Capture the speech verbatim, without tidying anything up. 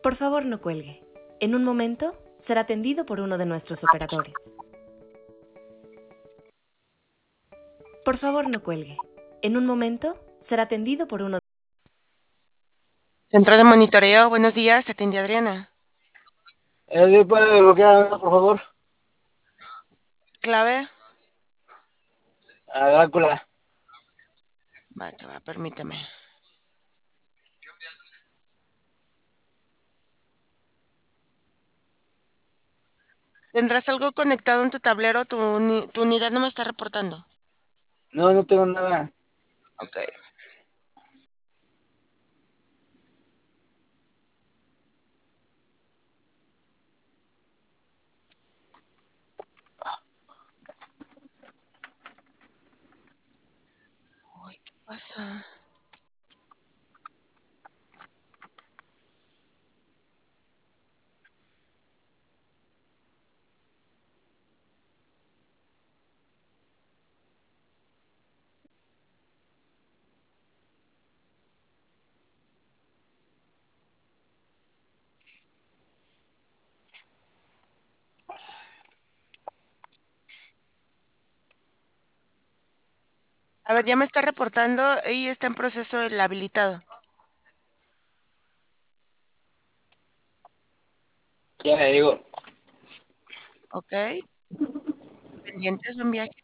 Por favor, no cuelgue. En un momento será atendido por uno de nuestros operadores. Por favor, no cuelgue. En un momento será atendido por uno. Centro de monitoreo, buenos días, te atiende Adriana. Eh, ¿Puede bloquear, por favor? ¿Clave? A Drácula. Va, te va, permíteme. ¿Tendrás algo conectado en tu tablero? Tu, uni- tu unidad no me está reportando. No, no tengo nada. Ok. Uy, ¿qué pasa? A ver, ya me está reportando y está en proceso el habilitado. Ya le digo. Ok. Pendientes, buen viaje.